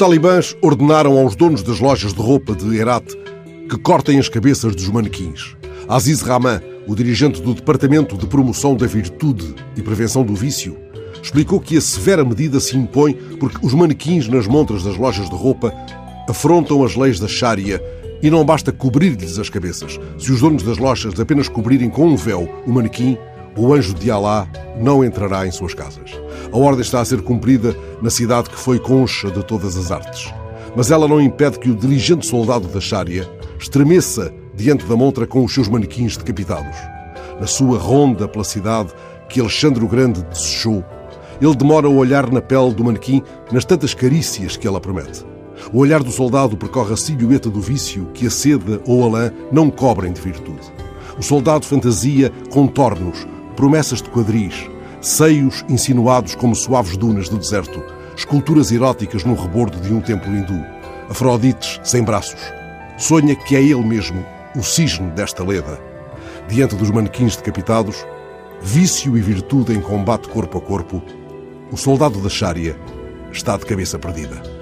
talibãs ordenaram aos donos das lojas de roupa de Herat que cortem as cabeças dos manequins. Aziz Rahman, o dirigente do Departamento de Promoção da Virtude e Prevenção do Vício, explicou que a severa medida se impõe porque os manequins nas montras das lojas de roupa afrontam as leis da Sharia e não basta cobrir-lhes as cabeças. Se os donos das lojas apenas cobrirem com um véu o manequim, o anjo de Alá não entrará em suas casas. A ordem está a ser cumprida na cidade que foi concha de todas as artes. Mas ela não impede que o diligente soldado da Sharia estremeça diante da montra com os seus manequins decapitados. Na sua ronda pela cidade que Alexandre o Grande desejou, ele demora a olhar na pele do manequim nas tantas carícias que ela promete. O olhar do soldado percorre a silhueta do vício que a seda ou a lã não cobrem de virtude. O soldado fantasia contornos, promessas de quadris, seios insinuados como suaves dunas do deserto, esculturas eróticas no rebordo de um templo hindu, Afrodites sem braços. Sonha que é ele mesmo o cisne desta leda. Diante dos manequins decapitados, vício e virtude em combate corpo a corpo, o soldado da Sharia está de cabeça perdida.